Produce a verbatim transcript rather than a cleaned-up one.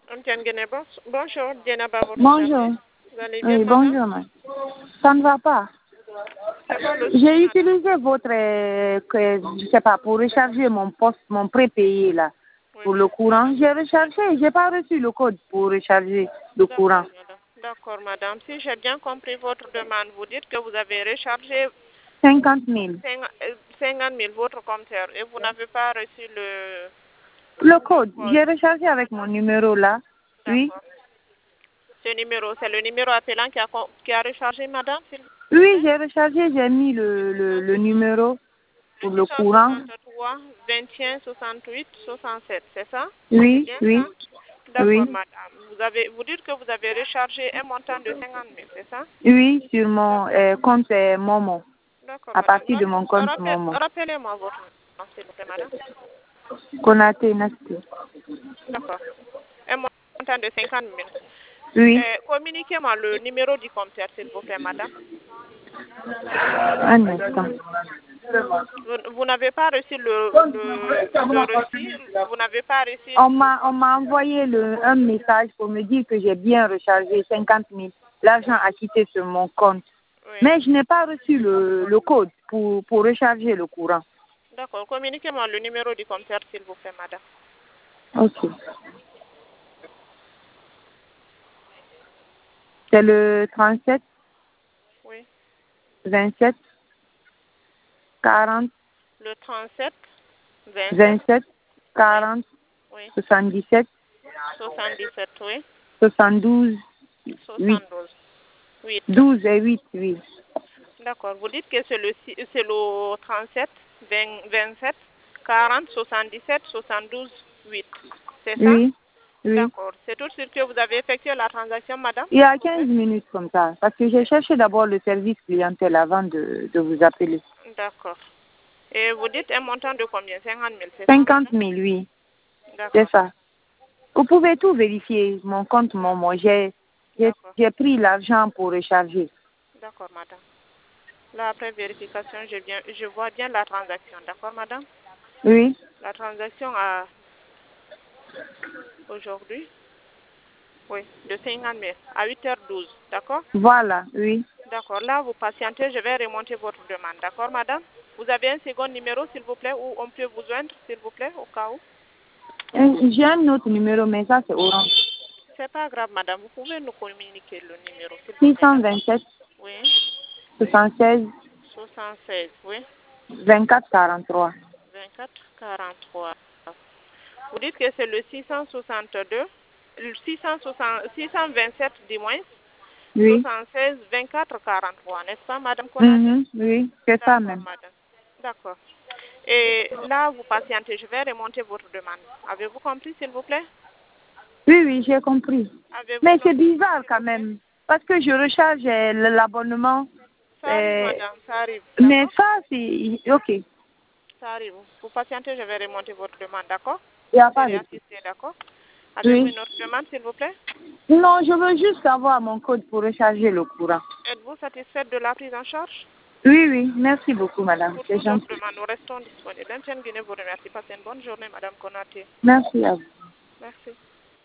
Antienne Guinée, bon- bonjour, Dienaba, votre Bonjour. service. Vous allez bien, Oui, madame? bonjour, madame. Ça ne va pas. C'est quoi le souci, J'ai madame? utilisé votre, euh, que, je sais pas, pour recharger mon poste, mon prépayé là, Oui. pour le courant. J'ai rechargé, j'ai pas reçu le code pour recharger le courant. D'accord, madame. D'accord, madame. Si j'ai bien compris votre demande, vous dites que vous avez rechargé cinquante mille. cinquante mille votre compteur et vous n'avez pas reçu le... Le code, code. j'ai rechargé avec mon numéro là. Oui. D'accord. Ce numéro, c'est le numéro appelant qui a, con- qui a rechargé, madame, s'il vous plaît? Oui, j'ai rechargé, j'ai mis le, le, le numéro pour le courant. soixante-trois, vingt et un, soixante-huit, soixante-sept, c'est ça? Oui, C'est bien oui, ça? D'accord, oui. madame. Vous avez, vous dites que vous avez rechargé un montant de cinquante mille, c'est ça? Oui, sur mon euh, compte euh, Momo. D'accord, À madame. partir de mon compte Rappel- Momo. Rappelez-moi votre nom, s'il vous plaît, madame. Konaté Nasti. D'accord. Un montant de cinquante mille. Oui. Euh, communiquez-moi le numéro du compteur, s'il vous plaît, madame. Un instant. Vous, vous n'avez pas reçu le, le, le reçu, vous n'avez pas reçu... On m'a on m'a envoyé le, un message pour me dire que j'ai bien rechargé cinquante mille. L'argent a quitté sur mon compte. Oui. Mais je n'ai pas reçu le, le code pour, pour recharger le courant. D'accord. Communiquez-moi le numéro du compteur, s'il vous plaît, madame. Ok. C'est le trente-sept, Oui. vingt-sept, quarante, Le trente-sept, vingt-sept, vingt-sept, quarante, oui. soixante-dix-sept, soixante-dix-sept, oui. soixante-douze, huit. soixante-douze, huit. douze et huit, oui. D'accord. Vous dites que c'est le, si- c'est le trente-sept, vingt, vingt-sept, quarante, soixante-dix-sept, soixante-douze, huit. C'est ça? Oui, oui. D'accord. C'est tout de suite que vous avez effectué la transaction, madame? Il y a quinze minutes comme ça, parce que j'ai cherché d'abord le service clientèle avant de, de vous appeler. D'accord. Et vous dites un montant de combien? cinquante mille, c'est ça? cinquante mille, oui, D'accord. c'est ça. Vous pouvez tout vérifier, mon compte Momo. J'ai j'ai D'accord. j'ai pris l'argent pour recharger. D'accord, madame. Là, après vérification, je, viens, je vois bien la transaction. D'accord, madame? Oui, La transaction a aujourd'hui, oui, de cinquante mille à huit heures douze. D'accord? voilà, oui. D'accord. Là, vous patientez, je vais remonter votre demande. D'accord, madame? Vous avez un second numéro, s'il vous plaît, où on peut vous joindre, s'il vous plaît, au cas où? Euh, J'ai un autre numéro, mais ça c'est Orange. C'est pas grave, madame. Vous pouvez nous communiquer le numéro, s'il vous six plaît, cent madame? vingt-sept, Oui. soixante-seize, soixante-seize, oui. vingt-quatre, quarante-trois. vingt-quatre, quarante-trois. Vous dites que c'est le six cent soixante-deux, le six cent soixante, six cent vingt-sept du moins, Oui, soixante-seize, vingt-quatre, quarante-trois, n'est-ce pas, madame Konaté? mhm, oui, c'est ça D'accord, même. madame. D'accord. Et là, vous patientez, je vais remonter votre demande. Avez-vous compris, s'il vous plaît? Oui, oui, j'ai compris. Avez-vous Mais notre c'est nom, bizarre s'il quand vous plaît? même, parce que je recharge euh, le- l'abonnement. Ça arrive, euh, madame, ça arrive. mais D'accord? ça, c'est... Ok, il Ça arrive. Vous patientez, je vais remonter votre demande, d'accord? n'y a C'est pas de... réassisté, d'accord? Avez-vous Oui. une autre demande, s'il vous plaît? Non, je veux juste avoir mon code pour recharger le courant. Êtes-vous satisfaite de la prise en charge? Oui, oui, merci beaucoup, madame. Pour C'est toute autre gentil. demande, nous restons disponibles. L'Intienne Guinée vous remercie. Passez une bonne journée, madame Konaté. Merci à vous. Merci.